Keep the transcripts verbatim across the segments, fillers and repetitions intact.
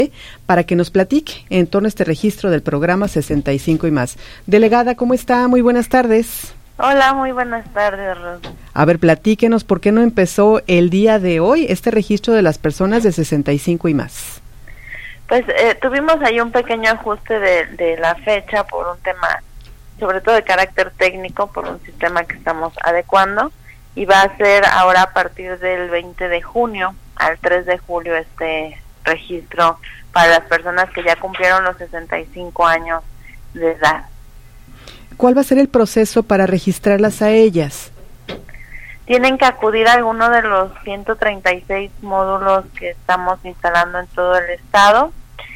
para que nos platique en torno a este registro del programa sesenta y cinco y más. Delegada, ¿cómo está? Muy buenas tardes. Hola, muy buenas tardes, Rosa. A ver, platíquenos, ¿por qué no empezó el día de hoy este registro de las personas de sesenta y cinco y más? Pues eh, tuvimos ahí un pequeño ajuste de, de la fecha por un tema, sobre todo de carácter técnico, por un sistema que estamos adecuando, y va a ser ahora a partir del veinte de junio al tres de julio este registro para las personas que ya cumplieron los sesenta y cinco años de edad. ¿Cuál va a ser el proceso para registrarlas a ellas? Tienen que acudir a alguno de los ciento treinta y seis módulos que estamos instalando en todo el estado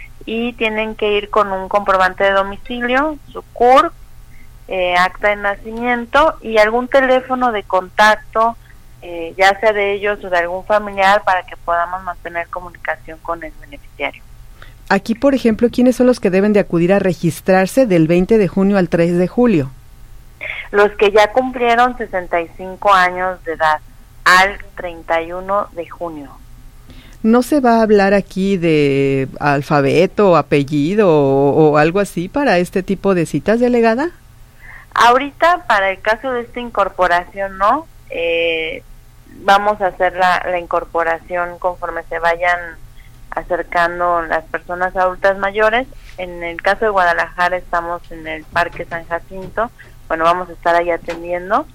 y tienen que ir con un comprobante de domicilio, su C U R P, eh, acta de nacimiento y algún teléfono de contacto, eh, ya sea de ellos o de algún familiar, para que podamos mantener comunicación con el beneficiario. Aquí, por ejemplo, ¿quiénes son los que deben de acudir a registrarse del veinte de junio al tres de julio? Los que ya cumplieron sesenta y cinco años de edad al treinta y uno de junio. ¿No se va a hablar aquí de alfabeto, apellido o, o algo así para este tipo de citas, delegada? Ahorita, para el caso de esta incorporación, no. Eh, vamos a hacer la, la incorporación conforme se vayan acercando las personas adultas mayores. En el caso de Guadalajara estamos en el Parque San Jacinto, bueno, vamos a estar ahí atendiendo,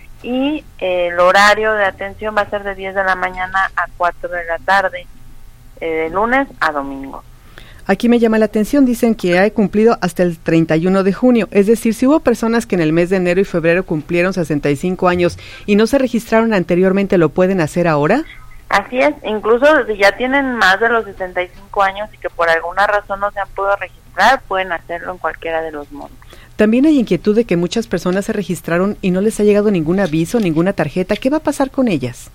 y eh, el horario de atención va a ser de diez de la mañana a cuatro de la tarde, eh, de lunes a domingo. Aquí me llama la atención, dicen que ha cumplido hasta el treinta y uno de junio, es decir, si hubo personas que en el mes de enero y febrero cumplieron sesenta y cinco años y no se registraron anteriormente, ¿lo pueden hacer ahora? Así es, incluso si ya tienen más de los sesenta y cinco años y que por alguna razón no se han podido registrar, pueden hacerlo en cualquiera de los modos. También hay inquietud de que muchas personas se registraron y no les ha llegado ningún aviso, ninguna tarjeta. ¿Qué va a pasar con ellas?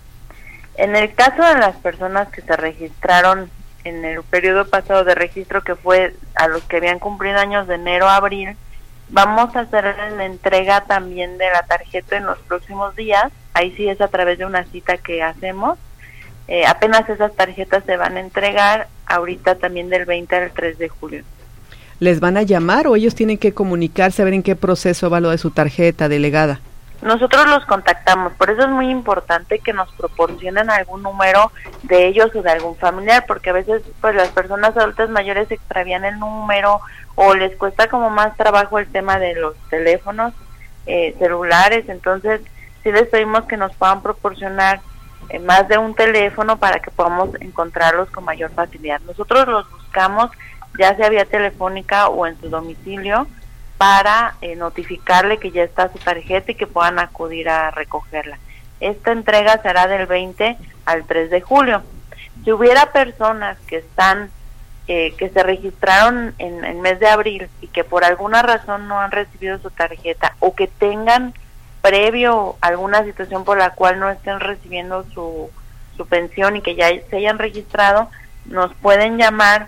En el caso de las personas que se registraron en el periodo pasado de registro, que fue a los que habían cumplido años de enero a abril, vamos a hacer la entrega también de la tarjeta en los próximos días. Ahí sí es a través de una cita que hacemos. Eh, apenas esas tarjetas se van a entregar ahorita también del veinte al tres de julio. ¿Les van a llamar o ellos tienen que comunicarse a ver en qué proceso va lo de su tarjeta, delegada? Nosotros los contactamos, por eso es muy importante que nos proporcionen algún número de ellos o de algún familiar, porque a veces pues las personas adultas mayores extravían el número o les cuesta como más trabajo el tema de los teléfonos eh, celulares. Entonces sí les pedimos que nos puedan proporcionar eh, más de un teléfono para que podamos encontrarlos con mayor facilidad. Nosotros los buscamos ya sea vía telefónica o en su domicilio, para eh, notificarle que ya está su tarjeta y que puedan acudir a recogerla. Esta entrega será del veinte al tres de julio. Si hubiera personas que están, eh, que se registraron en el mes de abril y que por alguna razón no han recibido su tarjeta, o que tengan previo alguna situación por la cual no estén recibiendo su, su pensión y que ya se hayan registrado, nos pueden llamar.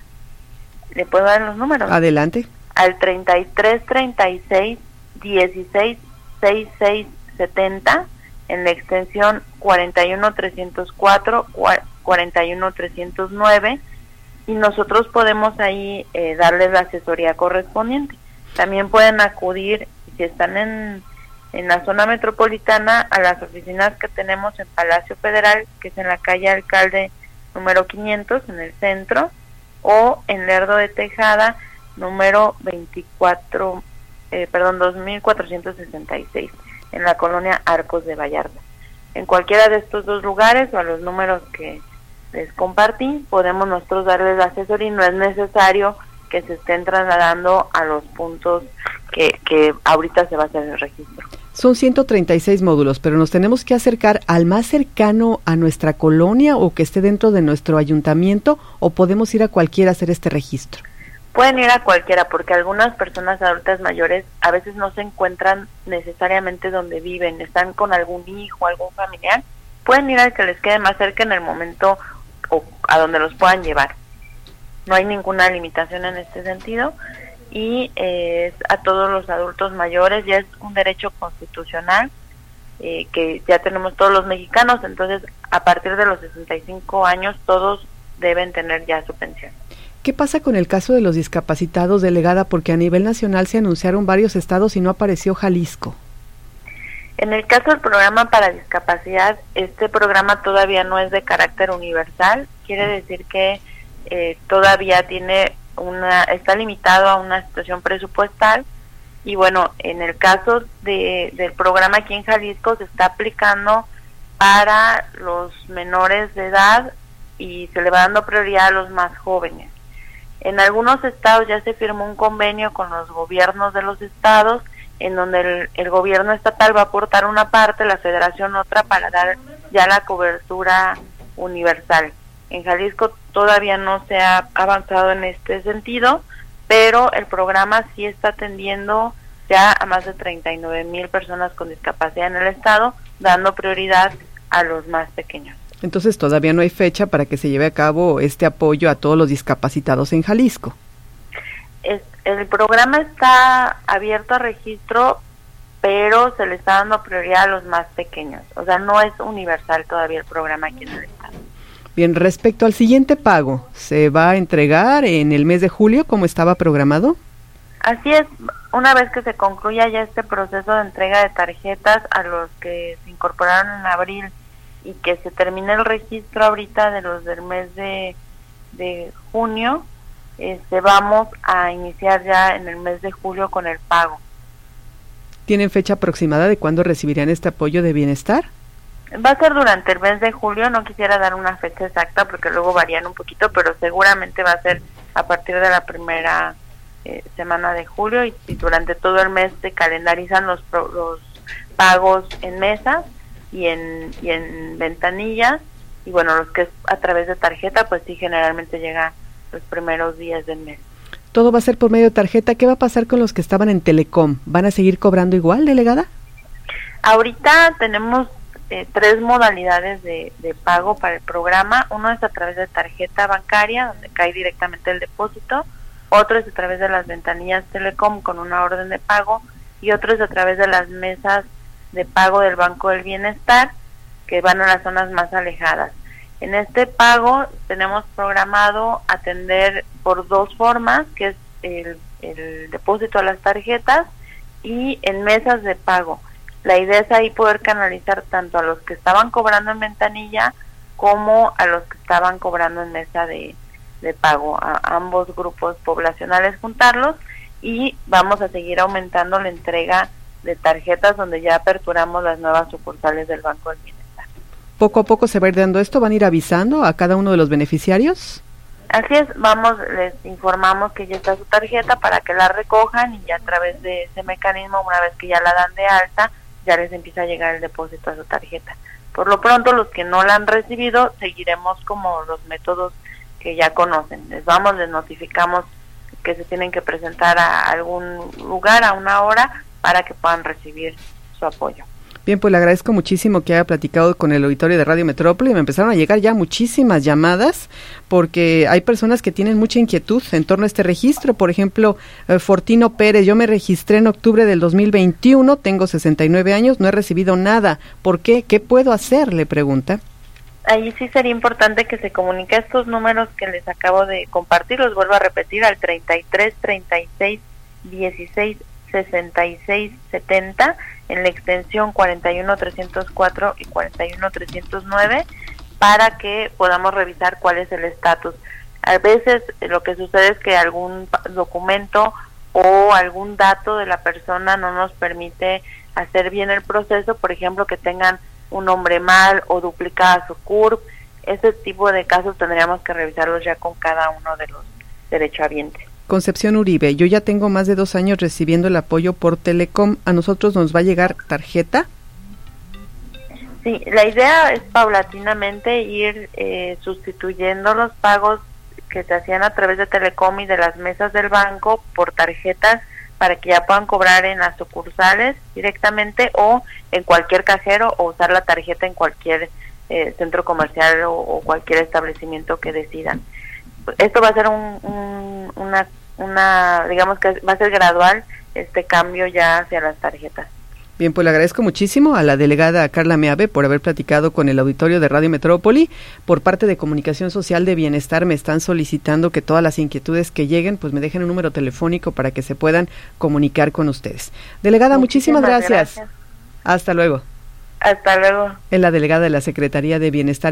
¿Le puedo dar los números? Adelante. Al treinta y tres, treinta y seis, dieciséis, sesenta y seis, setenta, en la extensión cuarenta y uno, trescientos cuatro, cuarenta y uno, trescientos nueve, y nosotros podemos ahí eh, darles la asesoría correspondiente. También pueden acudir, si están en, en la zona metropolitana, a las oficinas que tenemos en Palacio Federal, que es en la calle Alcalde número quinientos, en el centro, o en Lerdo de Tejada, número veinticuatro, eh, perdón, dos mil cuatrocientos sesenta y seis, en la colonia Arcos de Vallarta. En cualquiera de estos dos lugares o a los números que les compartí, podemos nosotros darles la asesoría y no es necesario que se estén trasladando a los puntos que, que ahorita se va a hacer el registro. Son ciento treinta y seis módulos, pero nos tenemos que acercar al más cercano a nuestra colonia o que esté dentro de nuestro ayuntamiento, o podemos ir a cualquiera a hacer este registro. Pueden ir a cualquiera, porque algunas personas adultas mayores a veces no se encuentran necesariamente donde viven, están con algún hijo, algún familiar, pueden ir al que les quede más cerca en el momento o a donde los puedan llevar. No hay ninguna limitación en este sentido. Y eh, es a todos los adultos mayores, ya es un derecho constitucional eh, que ya tenemos todos los mexicanos, entonces a partir de los sesenta y cinco años todos deben tener ya su pensión. ¿Qué pasa con el caso de los discapacitados, delegada? Porque a nivel nacional se anunciaron varios estados y no apareció Jalisco. En el caso del programa para discapacidad, este programa todavía no es de carácter universal, quiere decir que eh, todavía tiene una, está limitado a una situación presupuestal, y bueno, en el caso de, del programa aquí en Jalisco se está aplicando para los menores de edad y se le va dando prioridad a los más jóvenes. En algunos estados ya se firmó un convenio con los gobiernos de los estados, en donde el, el gobierno estatal va a aportar una parte, la federación otra, para dar ya la cobertura universal. En Jalisco todavía no se ha avanzado en este sentido, pero el programa sí está atendiendo ya a más de treinta y nueve mil personas con discapacidad en el estado, dando prioridad a los más pequeños. Entonces todavía no hay fecha para que se lleve a cabo este apoyo a todos los discapacitados en Jalisco. Es, el programa está abierto a registro, pero se le está dando prioridad a los más pequeños. O sea, no es universal todavía el programa aquí en el estado. Bien, respecto al siguiente pago, ¿se va a entregar en el mes de julio como estaba programado? Así es, una vez que se concluya ya este proceso de entrega de tarjetas a los que se incorporaron en abril y que se termine el registro ahorita de los del mes de, de junio, este, vamos a iniciar ya en el mes de julio con el pago. ¿Tienen fecha aproximada de cuándo recibirían este apoyo de bienestar? Va a ser durante el mes de julio, no quisiera dar una fecha exacta porque luego varían un poquito, pero seguramente va a ser a partir de la primera eh, semana de julio y, y durante todo el mes se calendarizan los, pro, los pagos en mesas y en, y en ventanillas, y bueno, los que es a través de tarjeta, pues sí, generalmente llega los primeros días del mes. Todo va a ser por medio de tarjeta. ¿Qué va a pasar con los que estaban en Telecom? ¿Van a seguir cobrando igual, delegada? Ahorita tenemos eh, tres modalidades de, de pago para el programa. Uno es a través de tarjeta bancaria, donde cae directamente el depósito. Otro es a través de las ventanillas Telecom con una orden de pago. Y otro es a través de las mesas de pago del Banco del Bienestar, que van a las zonas más alejadas. En este pago tenemos programado atender por dos formas, que es el, el depósito a las tarjetas y en mesas de pago. La idea es ahí poder canalizar tanto a los que estaban cobrando en ventanilla como a los que estaban cobrando en mesa de, de pago, a ambos grupos poblacionales juntarlos, y vamos a seguir aumentando la entrega de tarjetas donde ya aperturamos las nuevas sucursales del Banco del Bienestar. ¿Poco a poco se va a ir dando esto? ¿Van a ir avisando a cada uno de los beneficiarios? Así es, vamos, les informamos que ya está su tarjeta para que la recojan y ya a través de ese mecanismo, una vez que ya la dan de alta, ya les empieza a llegar el depósito a su tarjeta. Por lo pronto, los que no la han recibido, seguiremos como los métodos que ya conocen. Les vamos, les notificamos que se tienen que presentar a algún lugar a una hora para que puedan recibir su apoyo. Bien, pues le agradezco muchísimo que haya platicado con el auditorio de Radio Metrópoli. Me empezaron a llegar ya muchísimas llamadas porque hay personas que tienen mucha inquietud en torno a este registro. Por ejemplo, eh, Fortino Pérez, yo me registré en octubre del dos mil veintiuno, tengo sesenta y nueve años, no he recibido nada. ¿Por qué? ¿Qué puedo hacer?, le pregunta. Ahí sí sería importante que se comunique estos números que les acabo de compartir, los vuelvo a repetir, al treinta y tres, treinta y seis, dieciséis, sesenta y seis, setenta, en la extensión cuarenta y uno trescientos cuatro y cuarenta y uno trescientos nueve, para que podamos revisar cuál es el estatus. A veces lo que sucede es que algún documento o algún dato de la persona no nos permite hacer bien el proceso, por ejemplo, que tengan un nombre mal o duplicada su C U R P. Ese tipo de casos tendríamos que revisarlos ya con cada uno de los derechohabientes. Concepción Uribe, yo ya tengo más de dos años recibiendo el apoyo por Telecom. ¿A nosotros nos va a llegar tarjeta? Sí, la idea es paulatinamente ir eh, sustituyendo los pagos que se hacían a través de Telecom y de las mesas del banco por tarjetas, para que ya puedan cobrar en las sucursales directamente o en cualquier cajero, o usar la tarjeta en cualquier eh, centro comercial o, o cualquier establecimiento que decidan. Esto va a ser un, un, una, una, digamos que va a ser gradual este cambio ya hacia las tarjetas. Bien, pues le agradezco muchísimo a la delegada Carla Meave por haber platicado con el auditorio de Radio Metrópoli. Por parte de Comunicación Social de Bienestar me están solicitando que todas las inquietudes que lleguen, pues me dejen un número telefónico para que se puedan comunicar con ustedes. Delegada, muchísimas, muchísimas gracias. gracias. Hasta luego. Hasta luego. Es la delegada de la Secretaría de Bienestar.